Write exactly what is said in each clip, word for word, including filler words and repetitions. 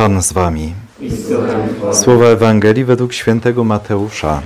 Pan z wami. Słowa Ewangelii według świętego Mateusza.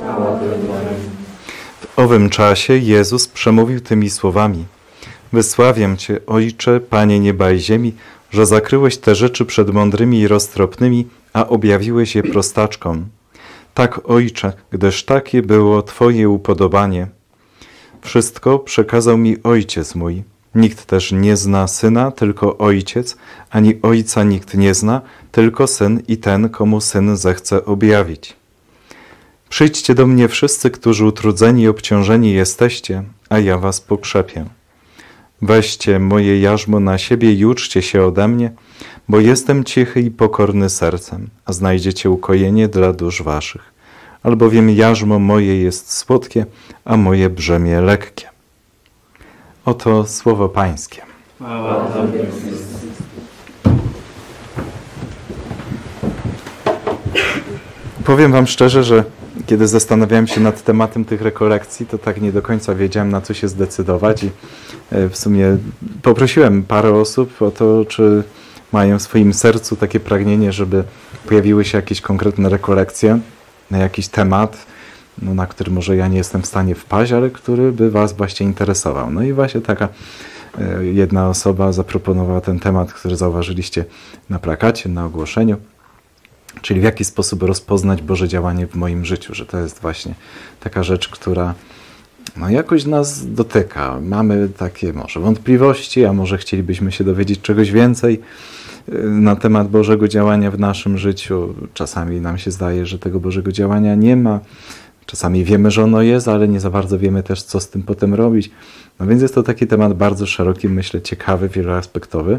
W owym czasie Jezus przemówił tymi słowami: Wysławiam Cię, Ojcze, Panie nieba i ziemi, że zakryłeś te rzeczy przed mądrymi i roztropnymi, a objawiłeś je prostaczkom. Tak, Ojcze, gdyż takie było Twoje upodobanie. Wszystko przekazał mi Ojciec mój. Nikt też nie zna Syna, tylko Ojciec, ani Ojca nikt nie zna, tylko Syn i ten, komu Syn zechce objawić. Przyjdźcie do mnie wszyscy, którzy utrudzeni i obciążeni jesteście, a ja was pokrzepię. Weźcie moje jarzmo na siebie i uczcie się ode mnie, bo jestem cichy i pokorny sercem, a znajdziecie ukojenie dla dusz waszych. Albowiem jarzmo moje jest słodkie, a moje brzemię lekkie. Oto słowo Pańskie. Powiem wam szczerze, że kiedy zastanawiałem się nad tematem tych rekolekcji, to tak nie do końca wiedziałem, na co się zdecydować i w sumie poprosiłem parę osób o to, czy mają w swoim sercu takie pragnienie, żeby pojawiły się jakieś konkretne rekolekcje na jakiś temat, no, na który może ja nie jestem w stanie wpaść, ale który by was właśnie interesował. No i właśnie taka jedna osoba zaproponowała ten temat, który zauważyliście na plakacie, na ogłoszeniu, czyli w jaki sposób rozpoznać Boże działanie w moim życiu, że to jest właśnie taka rzecz, która no, jakoś nas dotyka. Mamy takie może wątpliwości, a może chcielibyśmy się dowiedzieć czegoś więcej na temat Bożego działania w naszym życiu. Czasami nam się zdaje, że tego Bożego działania nie ma. Czasami wiemy, że ono jest, ale nie za bardzo wiemy też, co z tym potem robić. No więc jest to taki temat bardzo szeroki, myślę, ciekawy, wieloaspektowy.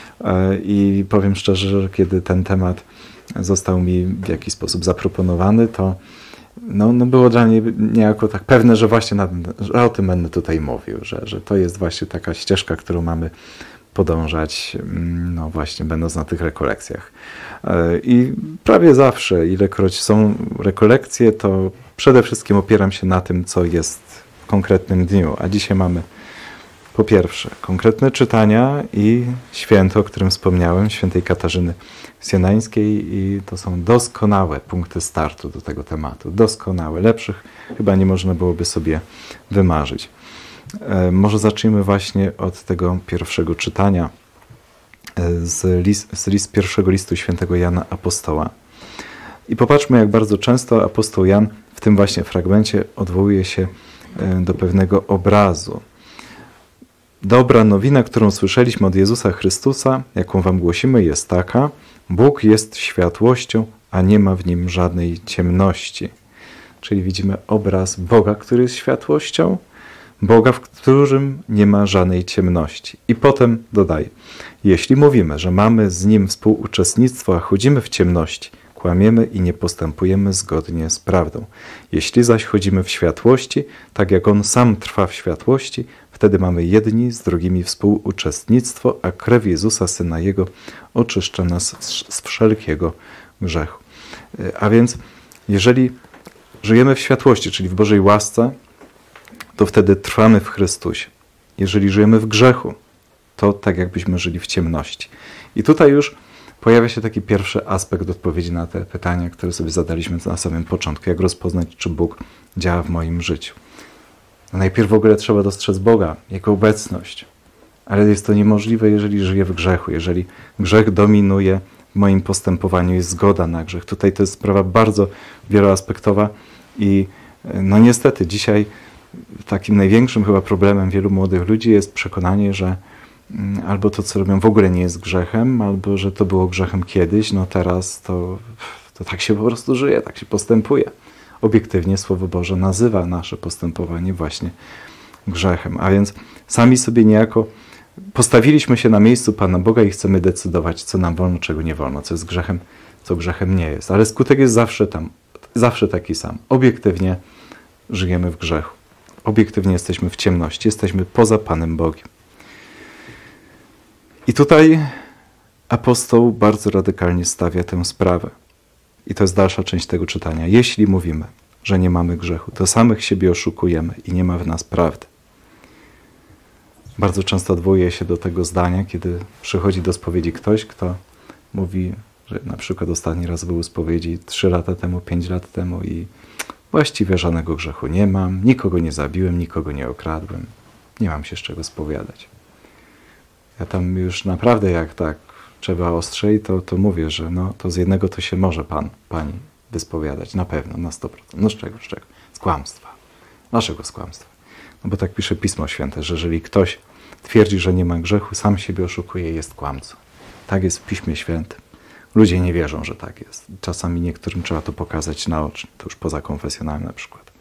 I powiem szczerze, że kiedy ten temat został mi w jakiś sposób zaproponowany, to no, no było dla mnie niejako tak pewne, że właśnie na, że o tym będę tutaj mówił, że, że to jest właśnie taka ścieżka, którą mamy podążać, no właśnie będąc na tych rekolekcjach. I prawie zawsze, ilekroć są rekolekcje, to przede wszystkim opieram się na tym, co jest w konkretnym dniu. A dzisiaj mamy po pierwsze konkretne czytania i święto, o którym wspomniałem, świętej Katarzyny Sienańskiej, i to są doskonałe punkty startu do tego tematu. Doskonałe. Lepszych chyba nie można byłoby sobie wymarzyć. Może zacznijmy właśnie od tego pierwszego czytania z, list, z list, pierwszego listu świętego Jana Apostoła. I popatrzmy, jak bardzo często apostoł Jan w tym właśnie fragmencie odwołuje się do pewnego obrazu. Dobra nowina, którą słyszeliśmy od Jezusa Chrystusa, jaką wam głosimy, jest taka: Bóg jest światłością, a nie ma w nim żadnej ciemności. Czyli widzimy obraz Boga, który jest światłością, Boga, w którym nie ma żadnej ciemności. I potem dodaje: jeśli mówimy, że mamy z Nim współuczestnictwo, a chodzimy w ciemności, kłamiemy i nie postępujemy zgodnie z prawdą. Jeśli zaś chodzimy w światłości, tak jak On sam trwa w światłości, wtedy mamy jedni z drugimi współuczestnictwo, a krew Jezusa, Syna Jego, oczyszcza nas z wszelkiego grzechu. A więc, jeżeli żyjemy w światłości, czyli w Bożej łasce, to wtedy trwamy w Chrystusie. Jeżeli żyjemy w grzechu, to tak jakbyśmy żyli w ciemności. I tutaj już pojawia się taki pierwszy aspekt odpowiedzi na te pytania, które sobie zadaliśmy na samym początku. Jak rozpoznać, czy Bóg działa w moim życiu? No najpierw w ogóle trzeba dostrzec Boga, Jego obecność. Ale jest to niemożliwe, jeżeli żyję w grzechu, jeżeli grzech dominuje w moim postępowaniu, jest zgoda na grzech. Tutaj to jest sprawa bardzo wieloaspektowa i no niestety dzisiaj takim największym chyba problemem wielu młodych ludzi jest przekonanie, że albo to, co robią, w ogóle nie jest grzechem, albo że to było grzechem kiedyś, no teraz to, to tak się po prostu żyje, tak się postępuje. Obiektywnie Słowo Boże nazywa nasze postępowanie właśnie grzechem. A więc sami sobie niejako postawiliśmy się na miejscu Pana Boga i chcemy decydować, co nam wolno, czego nie wolno, co jest grzechem, co grzechem nie jest. Ale skutek jest zawsze tam, zawsze taki sam. Obiektywnie żyjemy w grzechu. Obiektywnie jesteśmy w ciemności, jesteśmy poza Panem Bogiem. I tutaj apostoł bardzo radykalnie stawia tę sprawę. I to jest dalsza część tego czytania. Jeśli mówimy, że nie mamy grzechu, to samych siebie oszukujemy i nie ma w nas prawdy. Bardzo często odwołuje się do tego zdania, kiedy przychodzi do spowiedzi ktoś, kto mówi, że na przykład ostatni raz był u spowiedzi trzy lata temu, pięć lat temu i właściwie żadnego grzechu nie mam, nikogo nie zabiłem, nikogo nie okradłem, nie mam się z czego spowiadać. Ja tam już naprawdę jak tak trzeba ostrzej, to, to mówię, że no, to z jednego to się może pan, pani wyspowiadać, na pewno, na sto procent. No z czego, z czego? Z kłamstwa. Dlaczego z kłamstwa? No bo tak pisze Pismo Święte, że jeżeli ktoś twierdzi, że nie ma grzechu, sam siebie oszukuje i jest kłamcą. Tak jest w Piśmie Świętym. Ludzie nie wierzą, że tak jest. Czasami niektórym trzeba to pokazać naocznie, to już poza konfesjonalnym na przykład.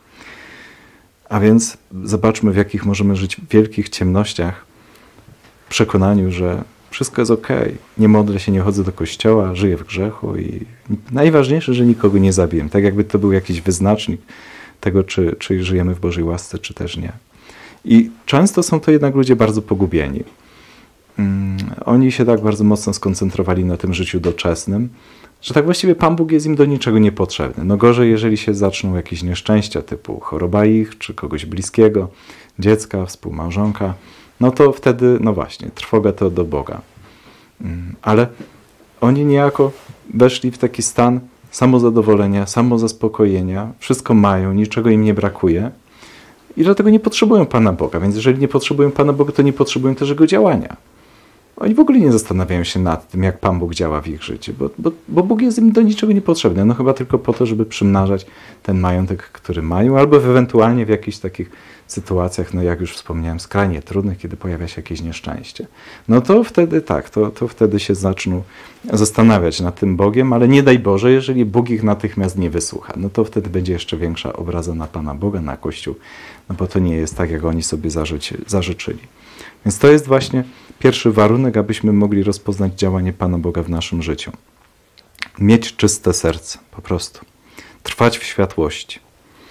A więc zobaczmy, w jakich możemy żyć wielkich ciemnościach, w przekonaniu, że wszystko jest okej. Nie modlę się, nie chodzę do kościoła, żyję w grzechu i najważniejsze, że nikogo nie zabiję. Tak jakby to był jakiś wyznacznik tego, czy, czy żyjemy w Bożej łasce, czy też nie. I często są to jednak ludzie bardzo pogubieni. Um, oni się tak bardzo mocno skoncentrowali na tym życiu doczesnym, że tak właściwie Pan Bóg jest im do niczego niepotrzebny. No gorzej, jeżeli się zaczną jakieś nieszczęścia typu choroba ich, czy kogoś bliskiego, dziecka, współmałżonka, no to wtedy, no właśnie, trwoga to do Boga. Um, ale oni niejako weszli w taki stan samozadowolenia, samozaspokojenia, wszystko mają, niczego im nie brakuje i dlatego nie potrzebują Pana Boga. Więc jeżeli nie potrzebują Pana Boga, to nie potrzebują też Jego działania. Oni w ogóle nie zastanawiają się nad tym, jak Pan Bóg działa w ich życiu, bo, bo, bo Bóg jest im do niczego niepotrzebny. No chyba tylko po to, żeby przymnażać ten majątek, który mają, albo ewentualnie w jakichś takich sytuacjach, no jak już wspomniałem, skrajnie trudnych, kiedy pojawia się jakieś nieszczęście. No to wtedy tak, to, to wtedy się zaczną zastanawiać nad tym Bogiem, ale nie daj Boże, jeżeli Bóg ich natychmiast nie wysłucha, no to wtedy będzie jeszcze większa obraza na Pana Boga, na Kościół, no bo to nie jest tak, jak oni sobie zażyczy, zażyczyli. Więc to jest właśnie pierwszy warunek, abyśmy mogli rozpoznać działanie Pana Boga w naszym życiu. Mieć czyste serce, po prostu. Trwać w światłości.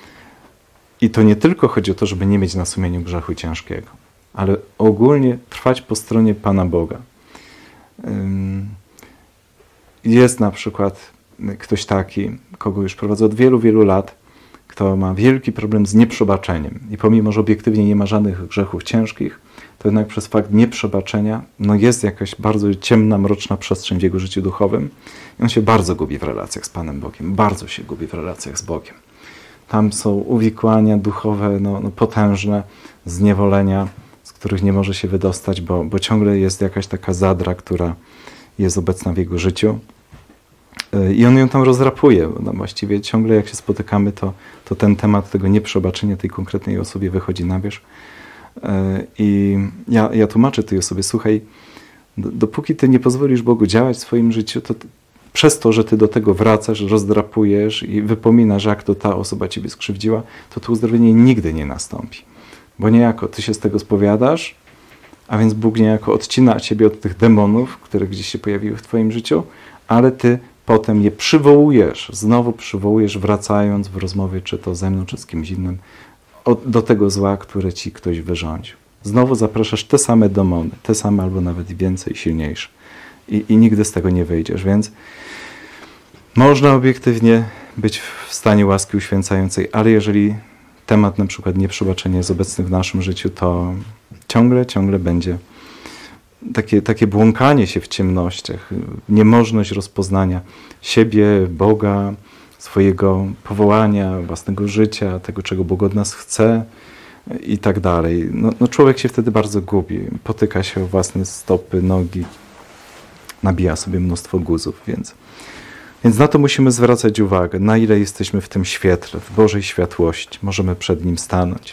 I to nie tylko chodzi o to, żeby nie mieć na sumieniu grzechu ciężkiego, ale ogólnie trwać po stronie Pana Boga. Jest na przykład ktoś taki, kogo już prowadzę od wielu, wielu lat, kto ma wielki problem z nieprzebaczeniem. I pomimo, że obiektywnie nie ma żadnych grzechów ciężkich, to jednak przez fakt nieprzebaczenia no jest jakaś bardzo ciemna, mroczna przestrzeń w jego życiu duchowym i on się bardzo gubi w relacjach z Panem Bogiem, bardzo się gubi w relacjach z Bogiem. Tam są uwikłania duchowe no, no potężne, zniewolenia, z których nie może się wydostać, bo, bo ciągle jest jakaś taka zadra, która jest obecna w jego życiu. I on ją tam rozrapuje. No właściwie ciągle jak się spotykamy, to, to ten temat tego nieprzebaczenia tej konkretnej osobie wychodzi na wierzch. I ja, ja tłumaczę tej osobie, słuchaj, dopóki ty nie pozwolisz Bogu działać w swoim życiu, to przez to, że ty do tego wracasz, rozdrapujesz i wypominasz, jak to ta osoba ciebie skrzywdziła, to to uzdrowienie nigdy nie nastąpi. Bo niejako ty się z tego spowiadasz, a więc Bóg niejako odcina ciebie od tych demonów, które gdzieś się pojawiły w twoim życiu, ale ty potem je przywołujesz, znowu przywołujesz, wracając w rozmowie, czy to ze mną, czy z kimś innym, do tego zła, które ci ktoś wyrządził. Znowu zapraszasz te same demony, te same albo nawet więcej, silniejsze. I, i nigdy z tego nie wyjdziesz. Więc można obiektywnie być w stanie łaski uświęcającej, ale jeżeli temat na przykład nieprzebaczenia jest obecny w naszym życiu, to ciągle, ciągle będzie takie, takie błąkanie się w ciemnościach, niemożność rozpoznania siebie, Boga, swojego powołania, własnego życia, tego, czego Bóg od nas chce i tak dalej. No, no człowiek się wtedy bardzo gubi, potyka się o własne stopy, nogi, nabija sobie mnóstwo guzów, więc, więc na to musimy zwracać uwagę, na ile jesteśmy w tym świetle, w Bożej światłości, możemy przed Nim stanąć.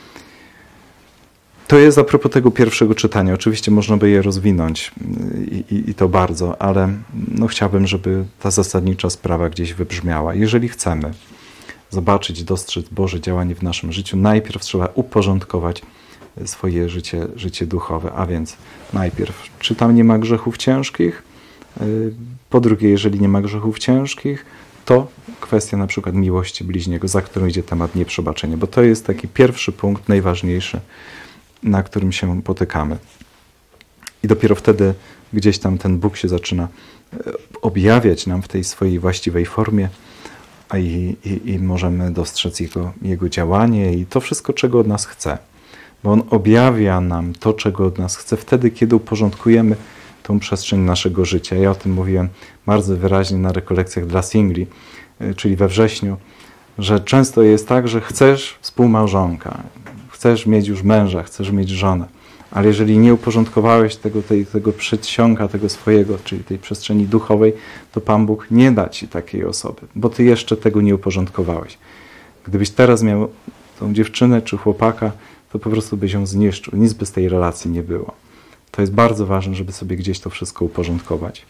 To jest a propos tego pierwszego czytania. Oczywiście można by je rozwinąć i, i, i to bardzo, ale no chciałbym, żeby ta zasadnicza sprawa gdzieś wybrzmiała. Jeżeli chcemy zobaczyć, dostrzec Boże działanie w naszym życiu, najpierw trzeba uporządkować swoje życie, życie duchowe, a więc najpierw, czy tam nie ma grzechów ciężkich? Po drugie, jeżeli nie ma grzechów ciężkich, to kwestia na przykład miłości bliźniego, za którą idzie temat nieprzebaczenia, bo to jest taki pierwszy punkt, najważniejszy, na którym się potykamy. I dopiero wtedy gdzieś tam ten Bóg się zaczyna objawiać nam w tej swojej właściwej formie a i, i, i możemy dostrzec Jego, Jego działanie i to wszystko, czego od nas chce. Bo On objawia nam to, czego od nas chce wtedy, kiedy uporządkujemy tą przestrzeń naszego życia. Ja o tym mówiłem bardzo wyraźnie na rekolekcjach dla singli, czyli we wrześniu, że często jest tak, że chcesz współmałżonka, chcesz mieć już męża, chcesz mieć żonę, ale jeżeli nie uporządkowałeś tego, tej, tego przedsionka, tego swojego, czyli tej przestrzeni duchowej, to Pan Bóg nie da ci takiej osoby, bo ty jeszcze tego nie uporządkowałeś. Gdybyś teraz miał tą dziewczynę czy chłopaka, to po prostu byś ją zniszczył. Nic by z tej relacji nie było. To jest bardzo ważne, żeby sobie gdzieś to wszystko uporządkować.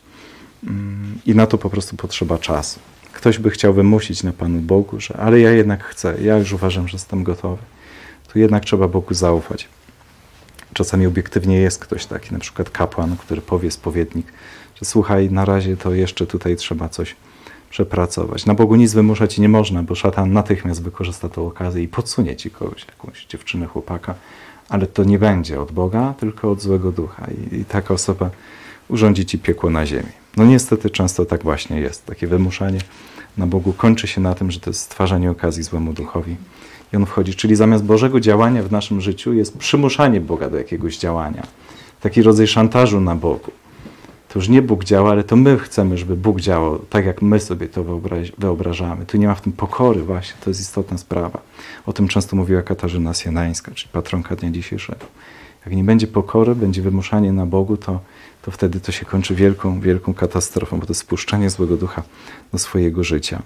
I na to po prostu potrzeba czasu. Ktoś by chciał wymusić na Panu Bogu, że ale ja jednak chcę, ja już uważam, że jestem gotowy. Tu jednak trzeba Bogu zaufać. Czasami obiektywnie jest ktoś taki, na przykład kapłan, który powie, spowiednik, że słuchaj, na razie to jeszcze tutaj trzeba coś przepracować. Na Bogu nic wymuszać nie można, bo szatan natychmiast wykorzysta tę okazję i podsunie ci kogoś, jakąś dziewczynę, chłopaka, ale to nie będzie od Boga, tylko od złego ducha i, i taka osoba urządzi ci piekło na ziemi. No niestety często tak właśnie jest. Takie wymuszanie na Bogu kończy się na tym, że to jest stwarzanie okazji złemu duchowi i on wchodzi. Czyli zamiast Bożego działania w naszym życiu jest przymuszanie Boga do jakiegoś działania. Taki rodzaj szantażu na Bogu. To już nie Bóg działa, ale to my chcemy, żeby Bóg działał tak, jak my sobie to wyobrażamy. Tu nie ma w tym pokory właśnie, to jest istotna sprawa. O tym często mówiła Katarzyna Sianańska, czyli patronka dnia dzisiejszego. Jak nie będzie pokory, będzie wymuszanie na Bogu, to, to wtedy to się kończy wielką, wielką katastrofą, bo to jest spuszczenie złego ducha do swojego życia.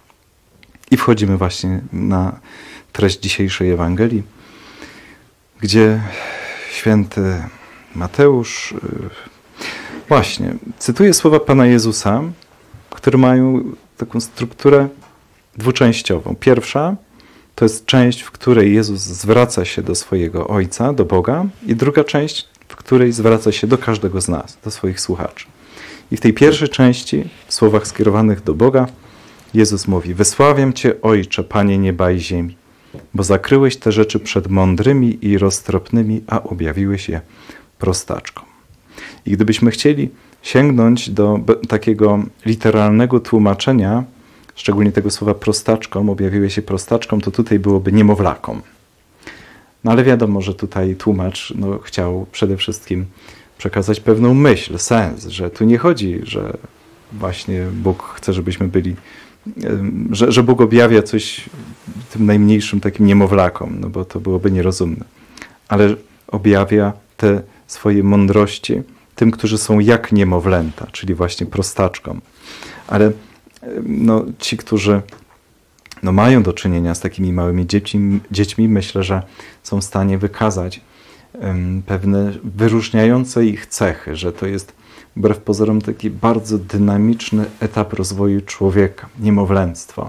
I wchodzimy właśnie na treść dzisiejszej Ewangelii, gdzie święty Mateusz właśnie cytuje słowa Pana Jezusa, które mają taką strukturę dwuczęściową. Pierwsza to jest część, w której Jezus zwraca się do swojego Ojca, do Boga, i druga część, w której zwraca się do każdego z nas, do swoich słuchaczy. I w tej pierwszej części, w słowach skierowanych do Boga, Jezus mówi: wysławiam Cię, Ojcze, Panie nieba i ziemi, bo zakryłeś te rzeczy przed mądrymi i roztropnymi, a objawiłeś je prostaczkom. I gdybyśmy chcieli sięgnąć do takiego literalnego tłumaczenia, szczególnie tego słowa prostaczkom, objawiłeś się prostaczkom, to tutaj byłoby niemowlakom. No ale wiadomo, że tutaj tłumacz no, chciał przede wszystkim przekazać pewną myśl, sens, że tu nie chodzi, że właśnie Bóg chce, żebyśmy byli, że, że Bóg objawia coś tym najmniejszym takim niemowlakom, no bo to byłoby nierozumne. Ale objawia te swoje mądrości tym, którzy są jak niemowlęta, czyli właśnie prostaczkom. Ale no, ci, którzy no, mają do czynienia z takimi małymi dziećmi, dziećmi, myślę, że są w stanie wykazać um, pewne wyróżniające ich cechy, że to jest wbrew pozorom taki bardzo dynamiczny etap rozwoju człowieka, niemowlęctwo,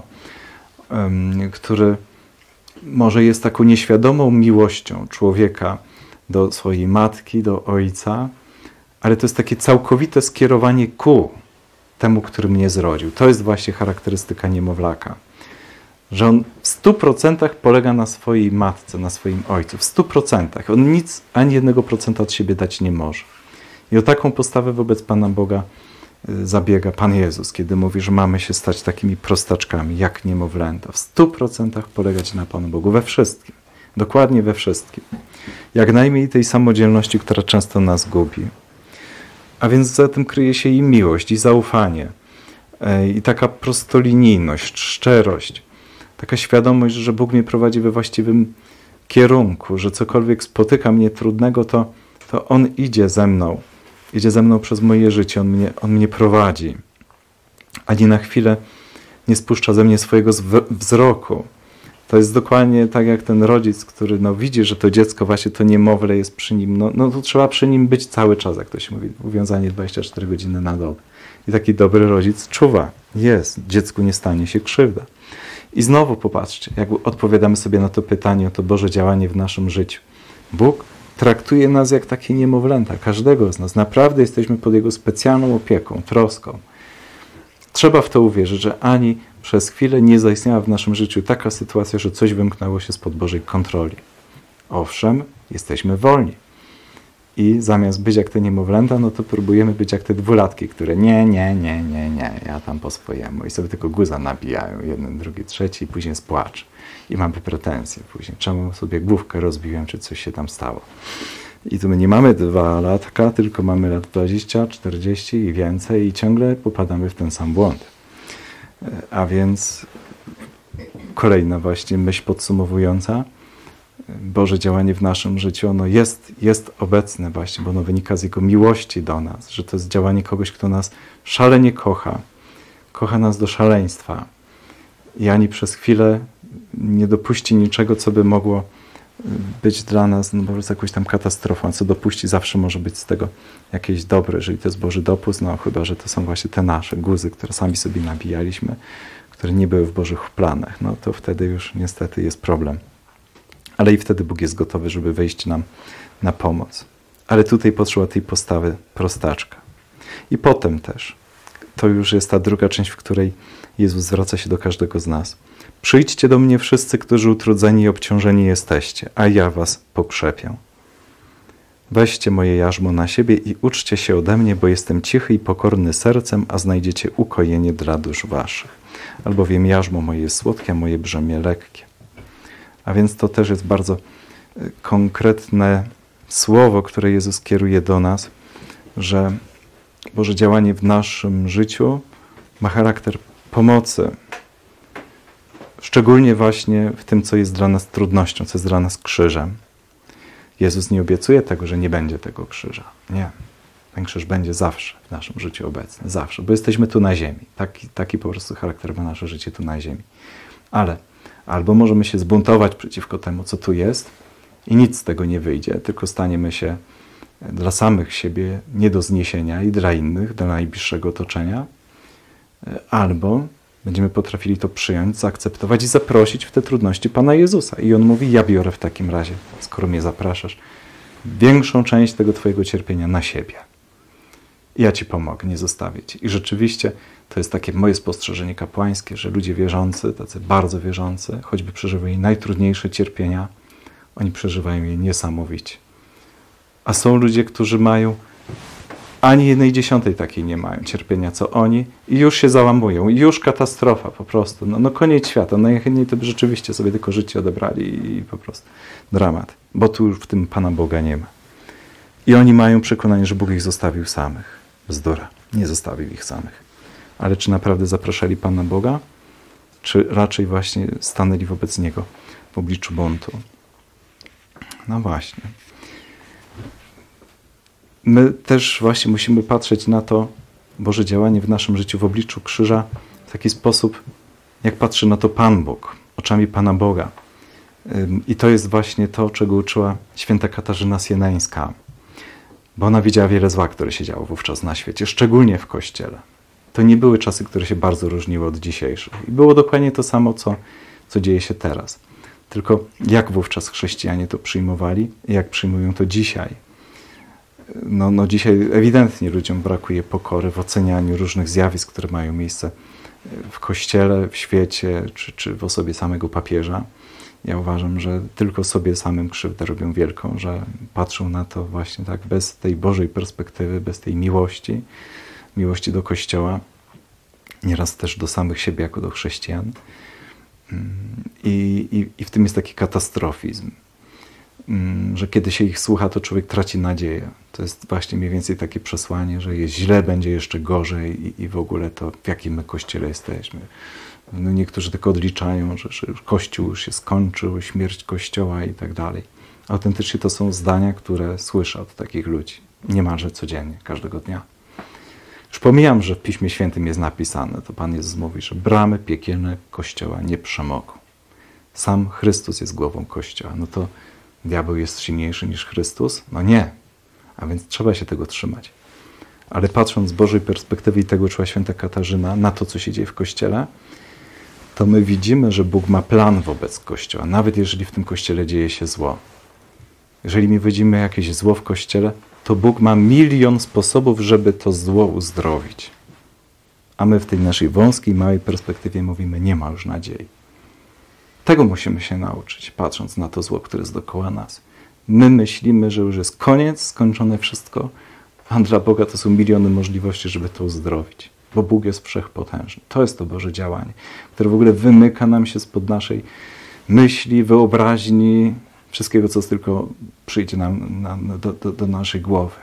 um, który może jest taką nieświadomą miłością człowieka do swojej matki, do ojca, ale to jest takie całkowite skierowanie ku temu, który mnie zrodził. To jest właśnie charakterystyka niemowlaka. Że on w stu procentach polega na swojej matce, na swoim ojcu. W stu procentach. On nic, ani jednego procenta od siebie dać nie może. I o taką postawę wobec Pana Boga zabiega Pan Jezus, kiedy mówi, że mamy się stać takimi prostaczkami, jak niemowlęta. W stu procentach polegać na Panu Bogu. We wszystkim. Dokładnie we wszystkim. Jak najmniej tej samodzielności, która często nas gubi. A więc za tym kryje się i miłość, i zaufanie, i taka prostolinijność, szczerość, taka świadomość, że Bóg mnie prowadzi we właściwym kierunku, że cokolwiek spotyka mnie trudnego, to, to On idzie ze mną, idzie ze mną przez moje życie, On mnie, on mnie prowadzi. Ani na chwilę nie spuszcza ze mnie swojego wzroku. To jest dokładnie tak jak ten rodzic, który no, widzi, że to dziecko, właśnie to niemowlę jest przy nim, no, no to trzeba przy nim być cały czas, jak to się mówi, uwiązanie dwadzieścia cztery godziny na dobę. I taki dobry rodzic czuwa, jest, dziecku nie stanie się krzywda. I znowu popatrzcie, jak odpowiadamy sobie na to pytanie o to Boże działanie w naszym życiu. Bóg traktuje nas jak takie niemowlęta, każdego z nas. Naprawdę jesteśmy pod Jego specjalną opieką, troską. Trzeba w to uwierzyć, że ani przez chwilę nie zaistniała w naszym życiu taka sytuacja, że coś wymknęło się spod Bożej kontroli. Owszem, jesteśmy wolni. I zamiast być jak te niemowlęta, no to próbujemy być jak te dwulatki, które nie, nie, nie, nie, nie, ja tam po swojemu. I sobie tylko guza nabijają, jeden, drugi, trzeci i później jest płacz. I mamy pretensje później, czemu sobie główkę rozbiłem, czy coś się tam stało. I tu my nie mamy dwa latka, tylko mamy lat dwadzieścia, czterdzieści i więcej i ciągle popadamy w ten sam błąd. A więc kolejna właśnie myśl podsumowująca. Boże działanie w naszym życiu, ono jest, jest obecne właśnie, bo ono wynika z Jego miłości do nas, że to jest działanie kogoś, kto nas szalenie kocha, kocha nas do szaleństwa i ani przez chwilę nie dopuści niczego, co by mogło być dla nas no, po prostu jakąś tam katastrofą, a co dopuści, zawsze może być z tego jakieś dobre, jeżeli to jest Boży dopust, no chyba, że to są właśnie te nasze guzy, które sami sobie nabijaliśmy, które nie były w Bożych planach, no to wtedy już niestety jest problem. Ale i wtedy Bóg jest gotowy, żeby wejść nam na pomoc. Ale tutaj potrzeba tej postawy prostaczka. I potem też, to już jest ta druga część, w której Jezus zwraca się do każdego z nas. Przyjdźcie do mnie wszyscy, którzy utrudzeni i obciążeni jesteście, a ja was pokrzepię. Weźcie moje jarzmo na siebie i uczcie się ode mnie, bo jestem cichy i pokorny sercem, a znajdziecie ukojenie dla dusz waszych. Albowiem jarzmo moje jest słodkie, a moje brzemię lekkie. A więc to też jest bardzo konkretne słowo, które Jezus kieruje do nas, że Boże działanie w naszym życiu ma charakter pomocy. Szczególnie właśnie w tym, co jest dla nas trudnością, co jest dla nas krzyżem. Jezus nie obiecuje tego, że nie będzie tego krzyża. Nie. Ten krzyż będzie zawsze w naszym życiu obecny. Zawsze. Bo jesteśmy tu na ziemi. Taki, taki po prostu charakter ma nasze życie tu na ziemi. Ale albo możemy się zbuntować przeciwko temu, co tu jest i nic z tego nie wyjdzie, tylko staniemy się dla samych siebie nie do zniesienia i dla innych, dla najbliższego otoczenia. Albo będziemy potrafili to przyjąć, zaakceptować i zaprosić w te trudności Pana Jezusa. I On mówi, ja biorę w takim razie, skoro mnie zapraszasz, większą część tego Twojego cierpienia na siebie. I ja Ci pomogę, nie zostawię Ci. I rzeczywiście to jest takie moje spostrzeżenie kapłańskie, że ludzie wierzący, tacy bardzo wierzący, choćby przeżywali najtrudniejsze cierpienia, oni przeżywają je niesamowicie. A są ludzie, którzy mają ani jednej dziesiątej takiej nie mają cierpienia, co oni i już się załamują. I już katastrofa po prostu. No, no koniec świata. Najchętniej to by rzeczywiście sobie tylko życie odebrali i po prostu dramat. Bo tu już w tym Pana Boga nie ma. I oni mają przekonanie, że Bóg ich zostawił samych. Bzdura. Nie zostawił ich samych. Ale czy naprawdę zapraszali Pana Boga? Czy raczej właśnie stanęli wobec Niego w obliczu buntu? No właśnie. My też właśnie musimy patrzeć na to Boże działanie w naszym życiu w obliczu krzyża w taki sposób, jak patrzy na to Pan Bóg, oczami Pana Boga. I to jest właśnie to, czego uczyła święta Katarzyna Sieneńska, bo ona widziała wiele zła, które się działo wówczas na świecie, szczególnie w Kościele. To nie były czasy, które się bardzo różniły od dzisiejszych. I było dokładnie to samo, co, co dzieje się teraz. Tylko jak wówczas chrześcijanie to przyjmowali i jak przyjmują to dzisiaj. No, no dzisiaj ewidentnie ludziom brakuje pokory w ocenianiu różnych zjawisk, które mają miejsce w Kościele, w świecie, czy, czy w osobie samego papieża. Ja uważam, że tylko sobie samym krzywdę robią wielką, że patrzą na to właśnie tak bez tej Bożej perspektywy, bez tej miłości, miłości do Kościoła, nieraz też do samych siebie jako do chrześcijan. I, i, i w tym jest taki katastrofizm, że kiedy się ich słucha, to człowiek traci nadzieję. To jest właśnie mniej więcej takie przesłanie, że jest źle, będzie jeszcze gorzej i, i w ogóle to w jakim my Kościele jesteśmy. No niektórzy tylko odliczają, że, że Kościół już się skończył, śmierć Kościoła i tak dalej. Autentycznie to są zdania, które słyszę od takich ludzi. Niemalże codziennie, każdego dnia. Już pomijam, że w Piśmie Świętym jest napisane, to Pan Jezus mówi, że bramy piekielne Kościoła nie przemogą. Sam Chrystus jest głową Kościoła. No to diabeł jest silniejszy niż Chrystus? No nie. A więc trzeba się tego trzymać. Ale patrząc z Bożej perspektywy i tego uczyła święta Katarzyna na to, co się dzieje w Kościele, to my widzimy, że Bóg ma plan wobec Kościoła, nawet jeżeli w tym Kościele dzieje się zło. Jeżeli my widzimy jakieś zło w Kościele, to Bóg ma milion sposobów, żeby to zło uzdrowić. A my w tej naszej wąskiej, małej perspektywie mówimy, nie ma już nadziei. Tego musimy się nauczyć, patrząc na to zło, które jest dookoła nas. My myślimy, że już jest koniec, skończone wszystko, a dla Boga to są miliony możliwości, żeby to uzdrowić. Bo Bóg jest wszechpotężny. To jest to Boże działanie, które w ogóle wymyka nam się spod naszej myśli, wyobraźni, wszystkiego, co tylko przyjdzie nam na, do, do, do naszej głowy.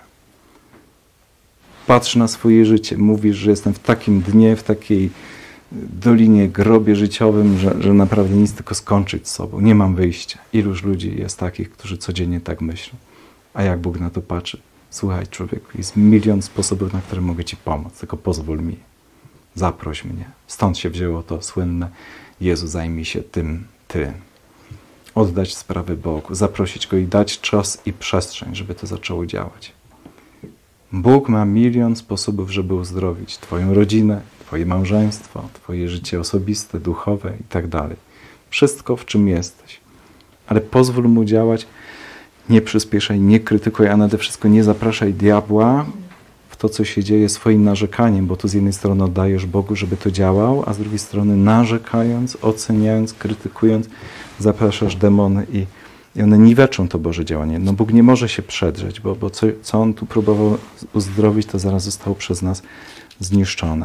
Patrz na swoje życie. Mówisz, że jestem w takim dnie, w takiej dolinie, grobie życiowym, że, że naprawdę nic, tylko skończyć z sobą. Nie mam wyjścia. Iluż ludzi jest takich, którzy codziennie tak myślą. A jak Bóg na to patrzy? Słuchaj, człowieku, jest milion sposobów, na które mogę ci pomóc, tylko pozwól mi. Zaproś mnie. Stąd się wzięło to słynne Jezu, zajmij się tym, ty. Oddać sprawę Bogu, zaprosić Go i dać czas i przestrzeń, żeby to zaczęło działać. Bóg ma milion sposobów, żeby uzdrowić Twoją rodzinę, Twoje małżeństwo, Twoje życie osobiste, duchowe i tak dalej. Wszystko, w czym jesteś. Ale pozwól Mu działać, nie przyspieszaj, nie krytykuj, a nade wszystko nie zapraszaj diabła w to, co się dzieje swoim narzekaniem, bo tu z jednej strony oddajesz Bogu, żeby to działał, a z drugiej strony narzekając, oceniając, krytykując, zapraszasz demony i, i one niweczą to Boże działanie. No Bóg nie może się przedrzeć, bo, bo co, co On tu próbował uzdrowić, to zaraz zostało przez nas zniszczone.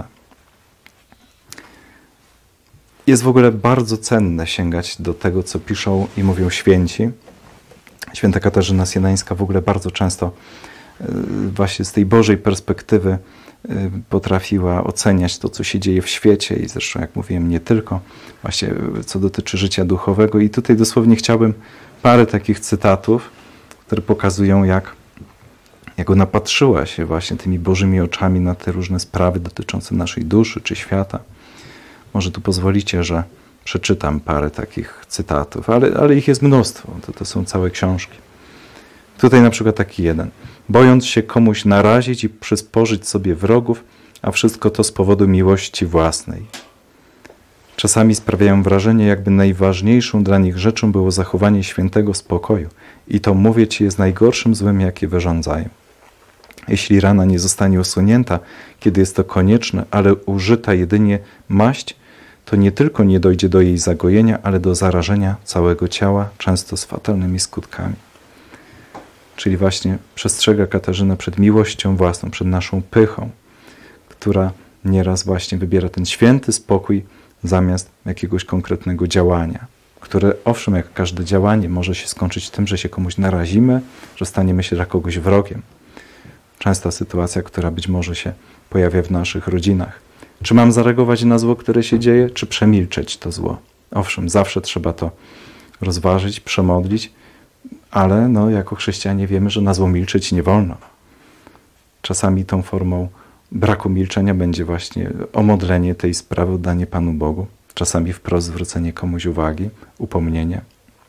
Jest w ogóle bardzo cenne sięgać do tego, co piszą i mówią święci. Święta Katarzyna Sienańska w ogóle bardzo często właśnie z tej Bożej perspektywy potrafiła oceniać to, co się dzieje w świecie i zresztą, jak mówiłem, nie tylko, właśnie co dotyczy życia duchowego. I tutaj dosłownie chciałbym parę takich cytatów, które pokazują, jak, jak ona patrzyła się właśnie tymi Bożymi oczami na te różne sprawy dotyczące naszej duszy czy świata. Może tu pozwolicie, że przeczytam parę takich cytatów, ale, ale ich jest mnóstwo, to, to są całe książki. Tutaj na przykład taki jeden. Bojąc się komuś narazić i przysporzyć sobie wrogów, a wszystko to z powodu miłości własnej. Czasami sprawiają wrażenie, jakby najważniejszą dla nich rzeczą było zachowanie świętego spokoju. I to, mówię ci, jest najgorszym złem, jakie wyrządzają. Jeśli rana nie zostanie usunięta, kiedy jest to konieczne, ale użyta jedynie maść, to nie tylko nie dojdzie do jej zagojenia, ale do zarażenia całego ciała, często z fatalnymi skutkami. Czyli właśnie przestrzega Katarzyna przed miłością własną, przed naszą pychą, która nieraz właśnie wybiera ten święty spokój zamiast jakiegoś konkretnego działania, które owszem, jak każde działanie, może się skończyć tym, że się komuś narazimy, że staniemy się dla kogoś wrogiem. Częsta sytuacja, która być może się pojawia w naszych rodzinach. Czy mam zareagować na zło, które się dzieje, czy przemilczeć to zło? Owszem, zawsze trzeba to rozważyć, przemodlić, ale no, jako chrześcijanie wiemy, że na zło milczeć nie wolno. Czasami tą formą braku milczenia będzie właśnie omodlenie tej sprawy, oddanie Panu Bogu. Czasami wprost zwrócenie komuś uwagi, upomnienie.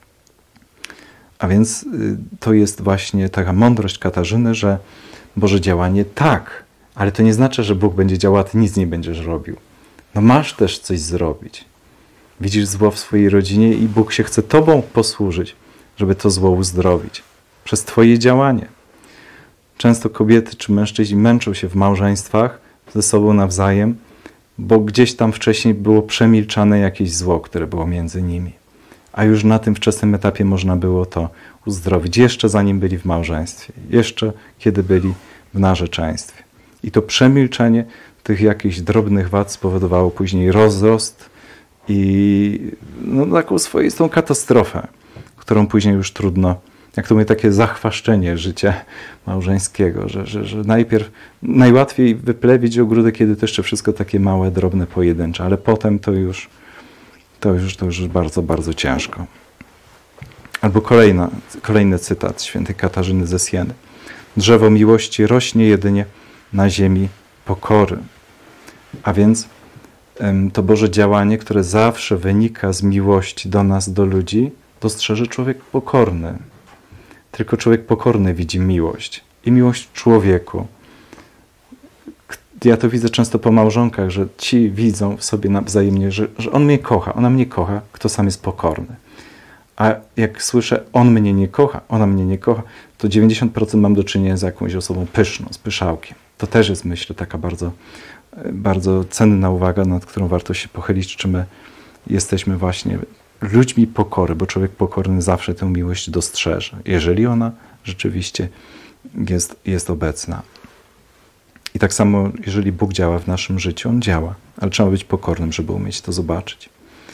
A więc to jest właśnie taka mądrość Katarzyny, że Boże działanie tak, ale to nie znaczy, że Bóg będzie działał, a ty nic nie będziesz robił. No masz też coś zrobić. Widzisz zło w swojej rodzinie i Bóg się chce tobą posłużyć, żeby to zło uzdrowić. Przez twoje działanie. Często kobiety czy mężczyźni męczą się w małżeństwach ze sobą nawzajem, bo gdzieś tam wcześniej było przemilczane jakieś zło, które było między nimi. A już na tym wczesnym etapie można było to uzdrowić, jeszcze zanim byli w małżeństwie, jeszcze kiedy byli w narzeczeństwie. I to przemilczenie tych jakichś drobnych wad spowodowało później rozrost i no, taką swoistą katastrofę, którą później już trudno, jak to mówię, takie zachwaszczenie życia małżeńskiego, że, że, że najpierw najłatwiej wyplewić ogródek, kiedy to jeszcze wszystko takie małe, drobne, pojedyncze, ale potem to już, to już, to już bardzo, bardzo ciężko. Albo kolejna, kolejny cytat świętej Katarzyny ze Sieny. Drzewo miłości rośnie jedynie na ziemi pokory. A więc to Boże działanie, które zawsze wynika z miłości do nas, do ludzi, dostrzeże człowiek pokorny. Tylko człowiek pokorny widzi miłość. I miłość w człowieku. Ja to widzę często po małżonkach, że ci widzą w sobie nawzajemnie, że, że on mnie kocha, ona mnie kocha, kto sam jest pokorny. A jak słyszę, on mnie nie kocha, ona mnie nie kocha, to dziewięćdziesiąt procent mam do czynienia z jakąś osobą pyszną, z pyszałkiem. To też jest, myślę, taka bardzo, bardzo cenna uwaga, nad którą warto się pochylić, czy my jesteśmy właśnie ludźmi pokory, bo człowiek pokorny zawsze tę miłość dostrzeże, jeżeli ona rzeczywiście jest, jest obecna. I tak samo, jeżeli Bóg działa w naszym życiu, On działa, ale trzeba być pokornym, żeby umieć to zobaczyć.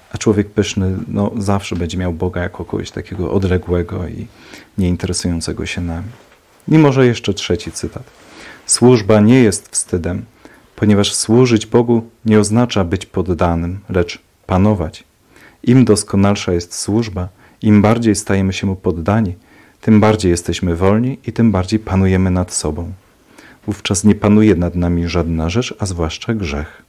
A człowiek pyszny no, zawsze będzie miał Boga jako kogoś takiego odległego i nieinteresującego się nami. I może jeszcze trzeci cytat. Służba nie jest wstydem, ponieważ służyć Bogu nie oznacza być poddanym, lecz panować. Im doskonalsza jest służba, im bardziej stajemy się Mu poddani, tym bardziej jesteśmy wolni i tym bardziej panujemy nad sobą. Wówczas nie panuje nad nami żadna rzecz, a zwłaszcza grzech.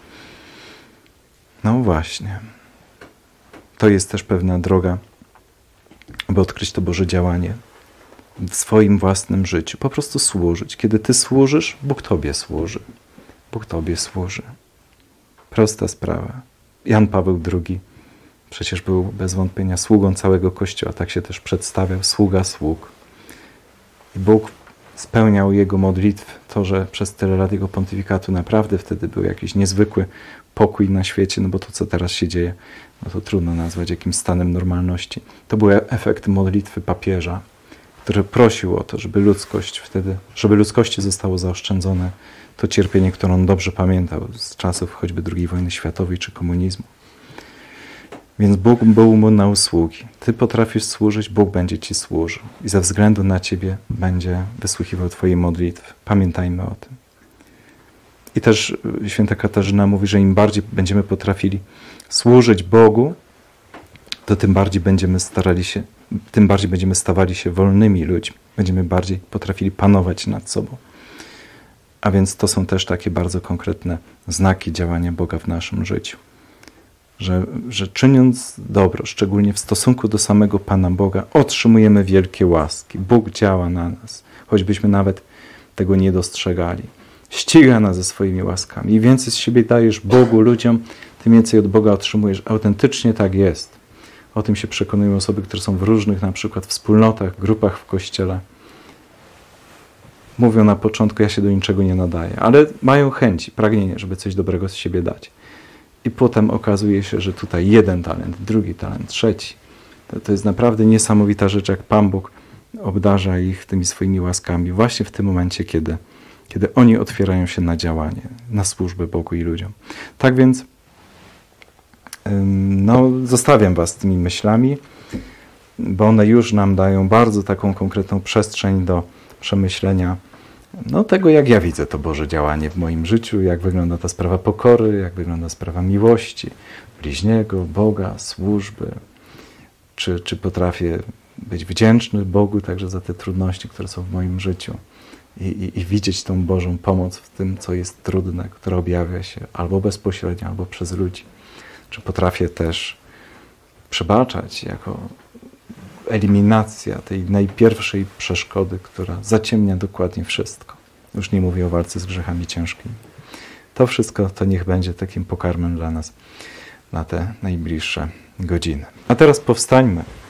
No właśnie. To jest też pewna droga, aby odkryć to Boże działanie w swoim własnym życiu. Po prostu służyć. Kiedy Ty służysz, Bóg Tobie służy. Bóg Tobie służy. Prosta sprawa. Jan Paweł drugi przecież był bez wątpienia sługą całego Kościoła. Tak się też przedstawiał. Sługa sług. I Bóg spełniał jego modlitw. To, że przez tyle lat jego pontyfikatu naprawdę wtedy był jakiś niezwykły pokój na świecie, no bo to, co teraz się dzieje, no to trudno nazwać jakimś stanem normalności. To był efekt modlitwy papieża, który prosił o to, żeby ludzkość wtedy, żeby ludzkości zostało zaoszczędzone to cierpienie, które on dobrze pamiętał z czasów choćby drugiej wojny światowej czy komunizmu. Więc Bóg był mu na usługi. Ty potrafisz służyć, Bóg będzie ci służył. I ze względu na ciebie będzie wysłuchiwał twojej modlitwy. Pamiętajmy o tym. I też święta Katarzyna mówi, że im bardziej będziemy potrafili służyć Bogu, to tym bardziej będziemy starali się, tym bardziej będziemy stawali się wolnymi ludźmi. Będziemy bardziej potrafili panować nad sobą. A więc to są też takie bardzo konkretne znaki działania Boga w naszym życiu. Że, że czyniąc dobro, szczególnie w stosunku do samego Pana Boga, otrzymujemy wielkie łaski. Bóg działa na nas, choćbyśmy nawet tego nie dostrzegali. Ściga nas ze swoimi łaskami. Im więcej z siebie dajesz Bogu, ludziom, tym więcej od Boga otrzymujesz. Autentycznie tak jest. O tym się przekonują osoby, które są w różnych na przykład wspólnotach, grupach w Kościele. Mówią na początku, ja się do niczego nie nadaję, ale mają chęci, pragnienie, żeby coś dobrego z siebie dać. I potem okazuje się, że tutaj jeden talent, drugi talent, trzeci. To, to jest naprawdę niesamowita rzecz, jak Pan Bóg obdarza ich tymi swoimi łaskami właśnie w tym momencie, kiedy, kiedy oni otwierają się na działanie, na służbę Bogu i ludziom. Tak więc no, zostawiam was tymi myślami, bo one już nam dają bardzo taką konkretną przestrzeń do przemyślenia no, tego, jak ja widzę to Boże działanie w moim życiu, jak wygląda ta sprawa pokory, jak wygląda sprawa miłości, bliźniego, Boga, służby, czy, czy potrafię być wdzięczny Bogu także za te trudności, które są w moim życiu i, i, i widzieć tą Bożą pomoc w tym, co jest trudne, które objawia się albo bezpośrednio, albo przez ludzi. Czy potrafię też przebaczać jako eliminacja tej najpierwszej przeszkody, która zaciemnia dokładnie wszystko. Już nie mówię o walce z grzechami ciężkimi. To wszystko to niech będzie takim pokarmem dla nas na te najbliższe godziny. A teraz powstańmy.